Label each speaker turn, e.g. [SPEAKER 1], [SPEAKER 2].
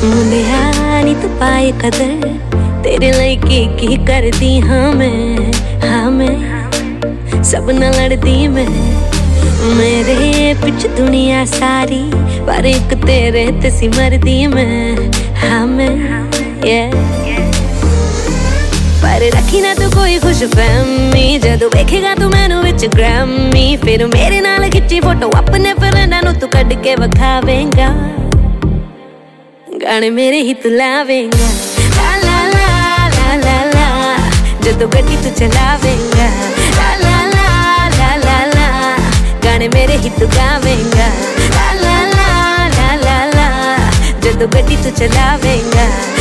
[SPEAKER 1] मुंडिया नी तू पाए कदर तेरे लाइकी की करदी हाँ मैं सब न लड़दी मैं मेरे पिछ दुनिया सारी पर एक तेरे ते सी मरदी मैं हाँ मैं पर रखी ना तू कोई खुश फहमी जदों वेखेगा तू मैनू विच ग्रैमी फिर मेरे नाल खिच्ची फोटो अपने फ्रेंडां नू तू कढ के विखावेंगा गाने मेरे ही तू लावेंगा ला ला ला ला ला ला जदों गड्डी तू चलावेंगा ला ला ला ला ला ला गाने मेरे ही तू गावेंगा ला ला ला ला ला ला जदों गड्डी तू चलावेंगा।